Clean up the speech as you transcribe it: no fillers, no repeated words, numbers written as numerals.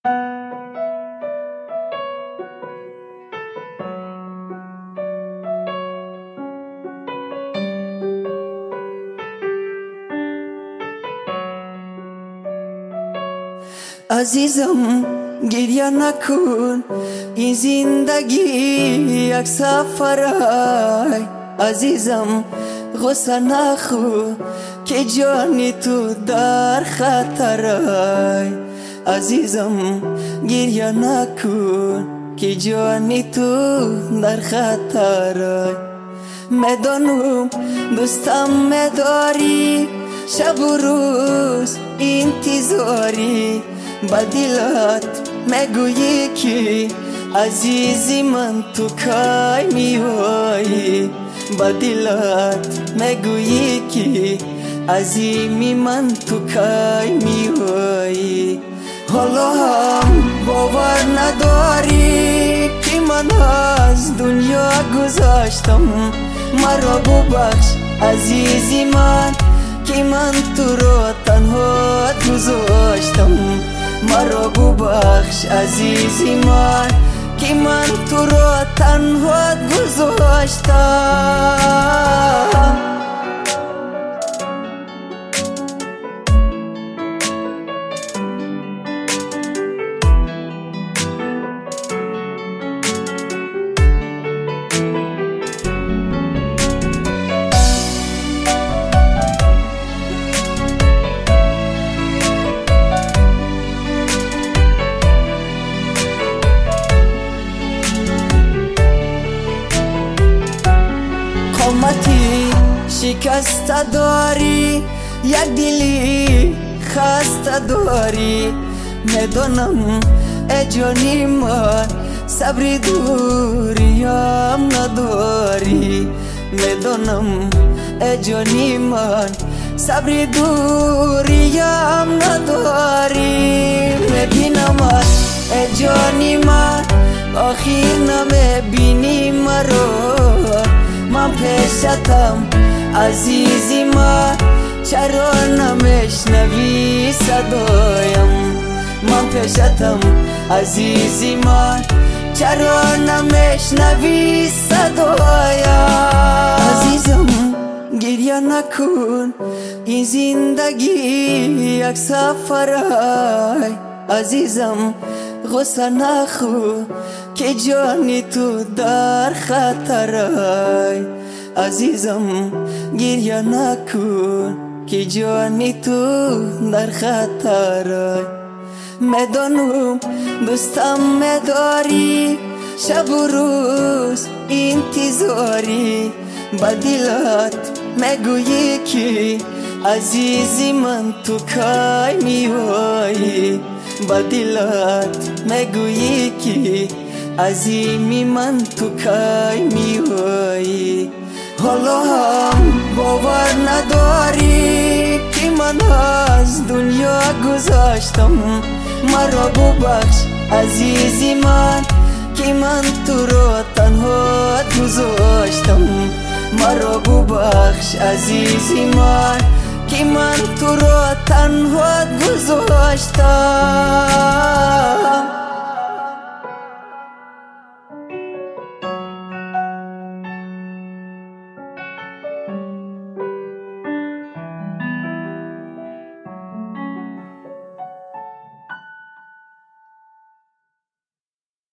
عزیزم گریه نکن، این زندگی یک سفره. عزیزم غصه نخور که جان تو در خطره. عزیزم گریه نکن که جان تو در خطره. میدانم دوستم میداری، شب و روز انتظاری. با دلت میگویی که عزیزی من تو کی میایی. با دلت میگویی که عزیزی من تو کی میایی. حالا هم باور نداری که من از دنیا گذاشتم. مرا ببخش عزیزی من که من تو رو تنها گذاشتم. مرا ببخش عزیزی من که من تو رو تنها گذاشتم. قامتی شکسته داری، یک دلی خسته داری. میدانم ای جانی من صبر دوریم نداری. میدانم ای جانی من صبر دوریم نداری. میبینمت ای جانی من آخر نمیبینی مرا. من پیشتم عزیزی من چرا نمیشنوی صدایم. من پیشتم عزیزی من چرا نمیشنوی صدایم. عزیزم گریه نکن، این زندگی یک سفره. عزیزم غصه نخور که جان تو در خطره. عزیزم گریه نکن که جان تو در خطره. میدانم دوستم میداری، شب و روز انتظاری. با دلت میگویی که عزیزی من تو کی میایی. با دلت میگویی که عزیزی من تو کی میایی. حالا هم باور نداری که من از دنیا گذاشتم. مرا ببخش عزیزی من که من تو رو تنها گذاشتم. مرا ببخش عزیزی من که من تو رو تنها گذاشتم.